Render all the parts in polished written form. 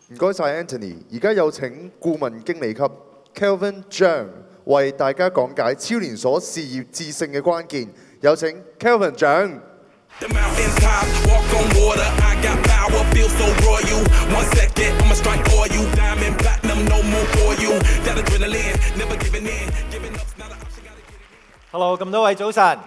唔該晒 Anthony， 而家有請顧問經理級 Kelvin Zhang 為大家講解超連鎖事業致勝嘅關鍵。有請 Kelvin Zhang。 The mountains top, walk on water. I got power, feel so royal. 1 second, I'ma strike for you. Diamond, platinum, no more for you. That adrenaline, never giving in. Giving up's not an option, gotta get it in. Hello， 咁多位早晨，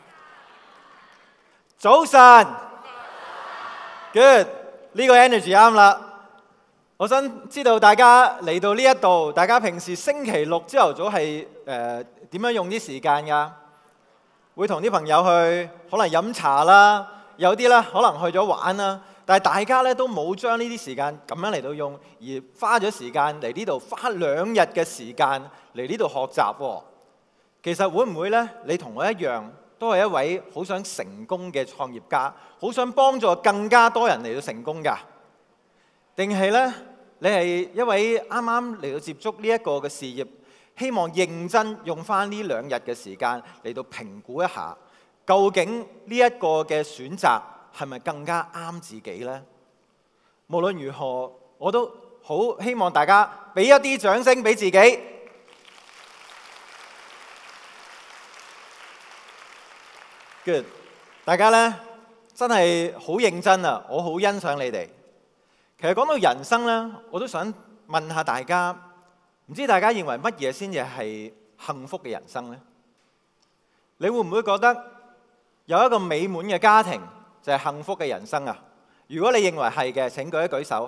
早晨 ，good， 呢個 energy 啱啦。我想知道大家嚟到呢一度，大家平時星期六朝頭早係點樣用啲時間㗎？會同啲朋友去可能飲茶啦，有啲咧可能去咗玩啦，但係大家咧都冇將呢啲時間咁樣嚟到用，而花咗時間嚟呢度，花2日嘅時間嚟呢度學習喎。其實會唔會咧？你同我一樣，都係一位好想成功嘅創業家，好想幫助更加多人嚟到成功㗎？定係咧，你係一位啱啱嚟到接觸呢一個嘅事業，希望認真用翻呢2日嘅時間嚟到評估一下，究竟呢一個嘅選擇係咪更加啱自己呢？無論如何，我都好希望大家俾一啲掌聲俾自己。Good， 大家呢真係好認真啊！我好欣賞你哋。其實講到人生呢，我都想問下大家，唔知大家認為乜嘢先至係幸福嘅人生呢？你會唔會覺得有一個美滿嘅家庭就係幸福嘅人生啊？如果你認為係嘅，請舉一舉手。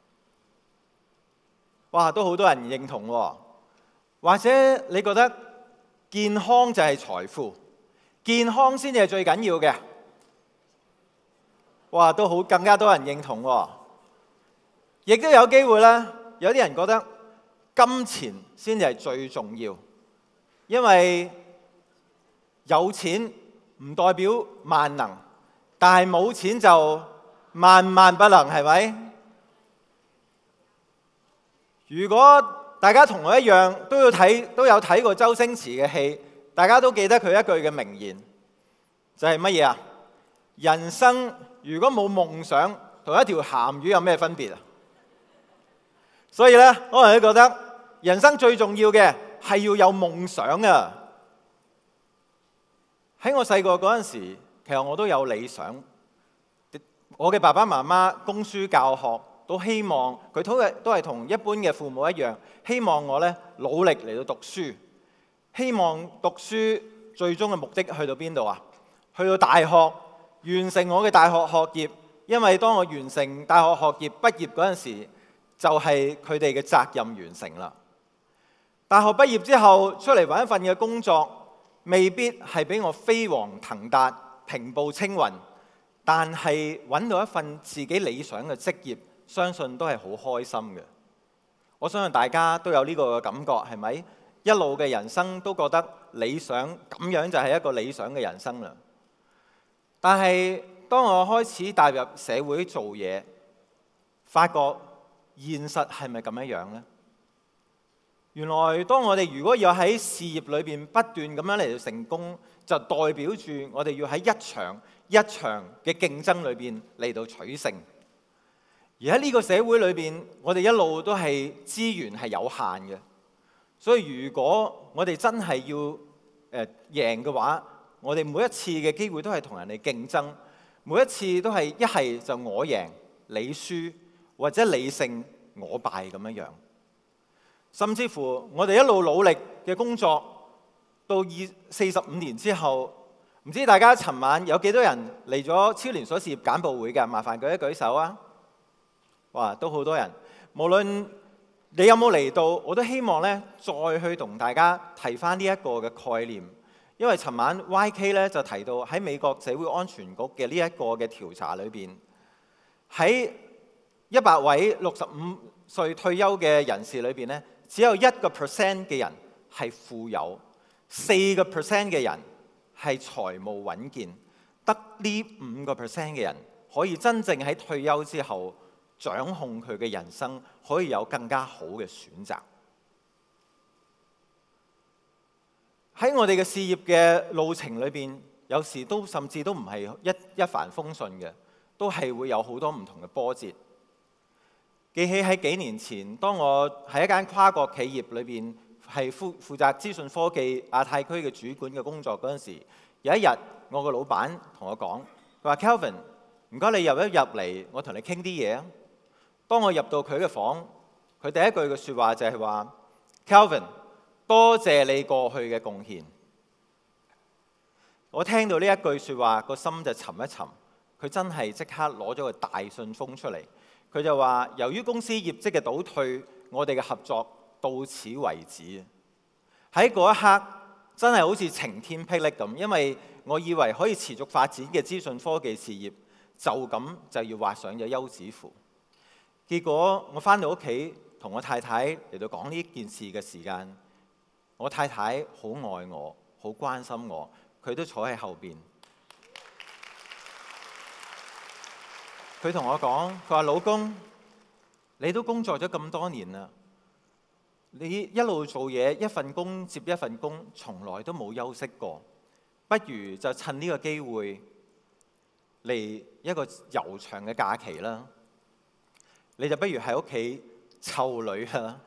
哇，都好多人認同喎。或者你覺得健康就係財富，健康先至係最緊要嘅。哇，都好更加多人認同喎。亦都有機會咧，有啲人覺得金錢先至係最重要，因為有錢唔代表萬能，但係冇錢就萬萬不能，係咪？如果大家同我一樣都有睇過周星馳嘅戲，大家都記得佢一句嘅名言，就係乜嘢啊？人生如果冇夢想，同一條鹹魚有咩分別啊？所以咧，可能你覺得人生最重要嘅係要有夢想啊！喺我細個嗰陣時，其實我都有理想。我嘅爸爸媽媽供書教學，都希望佢都係同一般嘅父母一樣，希望我咧努力嚟到讀書，希望讀書最終嘅目的去到邊度啊？去到大學，完成我嘅大學學業。因為當我完成大學學業畢業嗰陣時，就係佢哋嘅責任完成啦。大學畢業之後出嚟揾一份嘅工作，未必係俾我飛黃騰達、平步青雲，但係揾到一份自己理想嘅職業，相信都係好開心嘅。我相信大家都有呢個感覺，係咪？一路嘅人生都覺得理想，咁樣就係一個理想嘅人生啦。但係當我開始踏入社會做嘢，發覺現實係咪咁樣呢？原來當我哋如果要喺事業裏邊不斷咁樣嚟到成功，就代表住我哋要喺一場一場嘅競爭裏邊嚟到取勝。而喺呢個社會裏邊，我哋一路都係資源係有限嘅，所以如果我哋真係要贏嘅話，我哋每一次嘅機會都係同人哋競爭，每一次都係一係就我贏你輸，或者你勝我敗咁樣。甚至乎我哋一路努力嘅工作，到45年之後，唔知大家尋晚有幾多人嚟咗超連鎖事業簡報會㗎？麻煩舉一舉手啊！哇，都好多人。無論你有冇嚟到，我都希望咧再去同大家提翻呢一個嘅概念。因為尋晚 YK 咧就提到喺美國社會安全局嘅呢一個嘅調查裏邊，喺100位65歲退休嘅人士裏邊咧，只有1% 嘅人係富有，4% 嘅人係財務穩健，得呢5% 嘅人可以真正喺退休之後掌控佢嘅人生，可以有更加好嘅選擇。喺我哋嘅事業嘅路程裏邊，有時都甚至都唔係一帆風順嘅，都係會有好多唔同嘅波折。 記起喺幾年前，當我喺一間跨國企業裏邊係負責資訊科技亞太區嘅主管嘅工作嗰陣時，有一日我個老闆同我講，佢話 Kelvin， 唔該你入嚟，我同你傾啲嘢啊。當我入到佢嘅房，佢第一句嘅説話就係話 Kelvin， 多謝你過去嘅貢獻。我聽到呢一句説話，個心就沉一沉。佢真係即刻攞咗個大信封出嚟，佢就話：由於公司業績嘅倒退，我哋嘅合作到此為止。喺嗰一刻，真係好似晴天霹靂咁，因為我以為可以持續發展嘅資訊科技事業，就咁就要畫上咗休止符。結果我返到屋企，同我太太嚟到講呢件事嘅時間，我太太好愛我，好關心我，佢都坐喺後邊。佢同我講，佢話：老公，你都工作咗咁多年啦，你一路做嘢，一份工接一份工，從來都冇休息過。不如就趁呢個機會嚟一個悠長嘅假期啦。你就不如喺屋企湊女啦。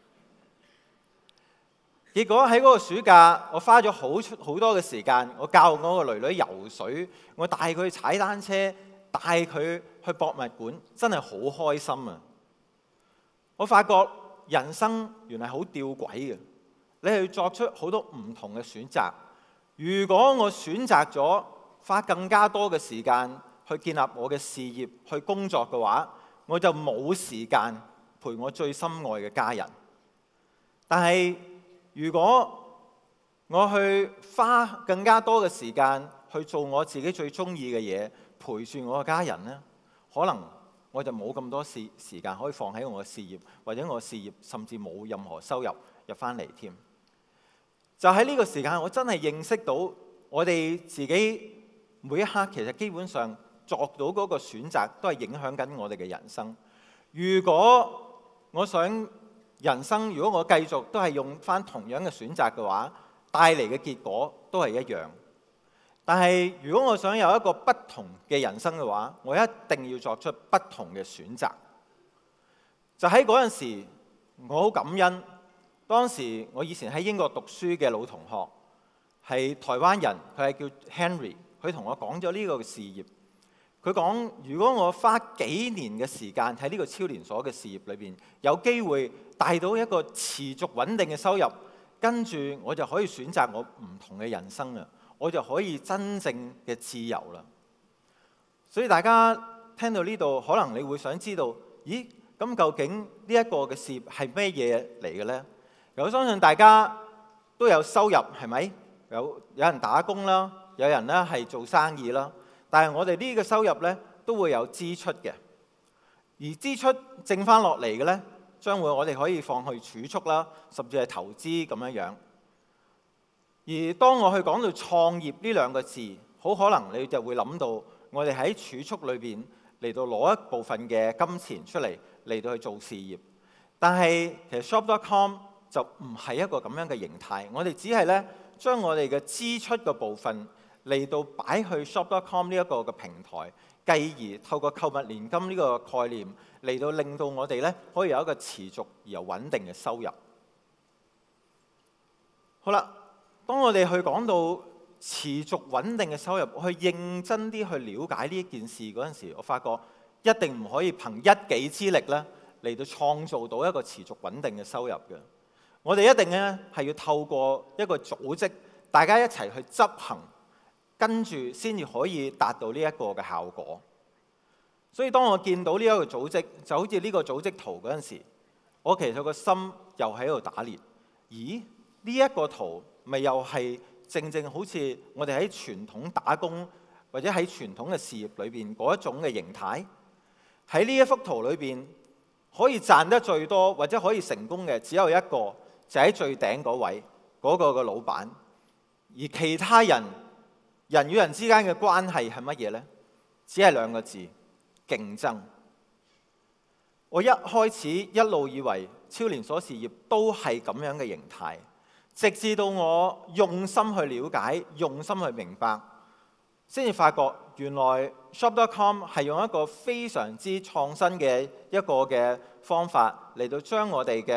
結果喺嗰個暑假，我花咗好多嘅時間，我教我個女女游水，我帶佢去踩單車，帶佢去博物館，真係好開心啊！我發覺人生原來好吊詭嘅，你係要作出好多唔同嘅選擇。如果我選擇咗花更加多嘅時間去建立我嘅事業、去工作嘅話，我就冇時間陪我最心愛嘅家人。但係如果我去花更加多嘅時間去做我自己最中意嘅嘢，陪住我嘅家人呢，可能我就冇咁多時間可以放喺我嘅事業，或者我嘅事業甚至冇任何收入入返嚟添。就喺呢個時間，我真係認識到我哋自己每一刻其實基本上作到嗰個選擇，都係影響緊我哋嘅人生。如果我想人生，如果我繼續都係用返同樣嘅選擇嘅話，帶嚟嘅結果都係一樣。但係如果我想有一個不同嘅人生嘅話，我一定要作出不同嘅選擇。就喺嗰陣時，我好感恩。當時我以前喺英國讀書嘅老同學係台灣人，佢係叫 Henry， 佢同我講咗呢個事業。佢講：如果我花幾年嘅時間喺呢個超連鎖嘅事業裏邊，有機會帶到一個持續穩定嘅收入，跟住我就可以選擇我唔同嘅人生啦，我就可以真正嘅自由啦。所以大家聽到呢度，可能你會想知道：咦，咁究竟呢一個嘅事業係咩嘢嚟嘅呢？我相信大家都有收入，係咪？有人打工啦，有人咧係做生意啦。但係我哋呢個收入咧都會有支出嘅，而支出剩翻落嚟嘅咧，將會我哋可以放去儲蓄啦，甚至係投資咁樣樣。而當我去講到創業呢兩個字，好可能你就會諗到我哋喺儲蓄裏邊嚟到攞一部分嘅金錢出嚟到去做事業。但係其實 shop.com 就唔係一個咁樣嘅形態，我哋只係咧將我哋嘅支出嘅部分嚟到擺去 shop.com 呢一個嘅平台，繼而透過購物年金呢個概念嚟到令到我哋咧可以有一個持續而又穩定嘅收入。好啦，當我哋去講到持續穩定嘅收入，我去認真啲去了解呢一件事嗰陣時，我發覺一定唔可以憑一己之力咧嚟到創造到一個持續穩定嘅收入嘅。我哋一定咧係要透過一個組織，大家一齊去執行，跟住先至可以達到呢一個嘅效果。所以當我見到呢一個組織，就好似呢個組織圖嗰陣時，我其實個心又喺度打裂。咦？呢一個圖咪又係正正好似我哋喺傳統打工或者喺傳統嘅事業裏邊嗰一種嘅形態。喺呢一幅圖裏邊，可以賺得最多或者可以成功嘅只有一個，就喺最頂嗰位嗰個嘅老闆。而其他人與人之間嘅關係係乜嘢呢？只係兩個字：競爭。我一開始一路以為超連鎖事業都係咁樣嘅形態，直至到我用心去了解、用心去明白，先至發覺原來 Shop.com 係用一個非常之創新嘅一個嘅方法嚟到將我哋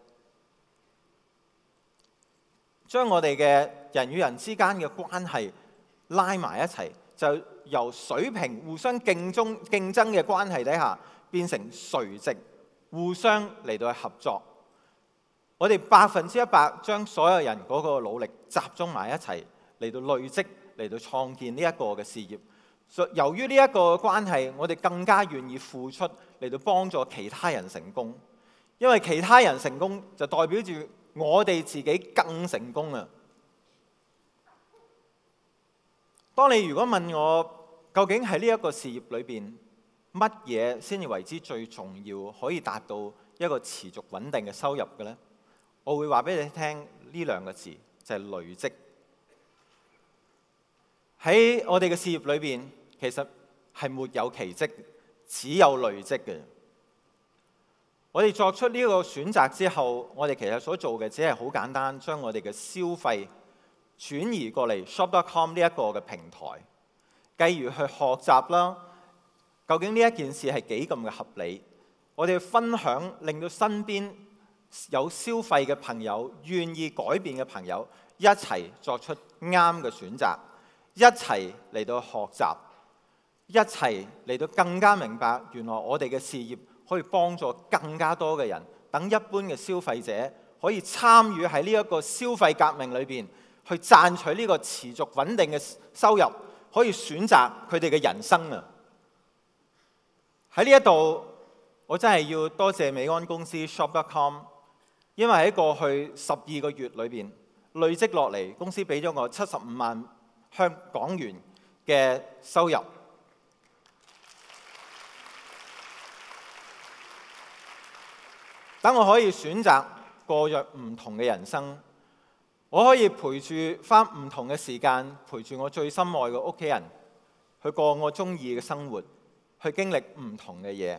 嘅人與人之間嘅關係拉埋一齊，就由水平互相競爭嘅關係底下變成垂直互相嚟到合作。我哋100%將所有人嗰個努力集中埋一齊嚟到累積，嚟到創建呢一個嘅事業。由於呢一個關係，我哋更加願意付出嚟到幫助其他人成功，因為其他人成功就代表住我哋自己更成功啊！當你如果問我究竟喺呢一個事業裏邊乜嘢先至為之最重要，可以達到一個持續穩定嘅收入嘅呢？我會話俾你聽呢兩個字，就係累積。喺我哋嘅事業裏邊，其實係沒有奇蹟，只有累積嘅。我哋作出呢個選擇之後，我哋其實所做嘅只係好簡單，將我哋嘅消費轉移過嚟 Shop.com 呢一個嘅平台，繼而去學習啦。究竟呢一件事係幾咁嘅合理？我哋分享，令到身邊有消費嘅朋友、願意改變嘅朋友一齊作出啱嘅選擇，一齊嚟到學習，一齊嚟到更加明白原來我哋嘅事業可以幫助更加多嘅人，等一般嘅消費者可以參與喺呢一個消費革命裏邊，去賺取呢個持續穩定嘅收入，可以選擇佢哋嘅人生啊！喺呢一度，我真係要多謝美安公司 Shop.com， 因為喺過去12個月裏邊累積落嚟，公司俾咗我75萬港元嘅收入。等我可以選擇過着唔同嘅人生，我可以陪住返唔同嘅時間，陪住我最心愛嘅屋企人，去過我中意嘅生活，去經歷唔同嘅嘢。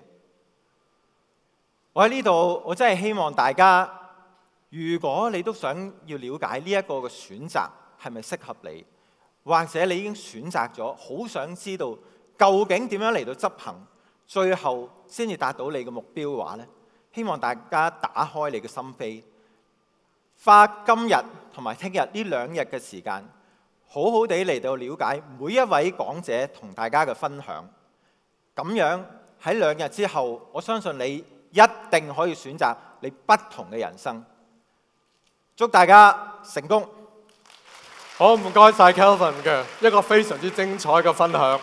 我喺呢度，我真係希望大家，如果你都想要了解呢一個嘅選擇係咪適合你，或者你已經選擇咗，好想知道究竟點樣嚟到執行，最後先至達到你嘅目標嘅話呢，希望大家打開你嘅心扉，花今日同埋聽日呢2日嘅時間，好好地嚟到了解每一位講者同大家嘅分享。咁樣喺2日之後，我相信你一定可以選擇你不同嘅人生。祝大家成功！ 好，唔該晒 Kelvin 嘅一個非常之精彩嘅分享。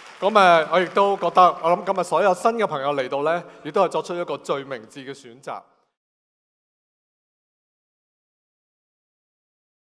咁我亦都覺得，我諗今日所有新嘅朋友嚟到呢，亦都係作出一個最明智嘅選擇。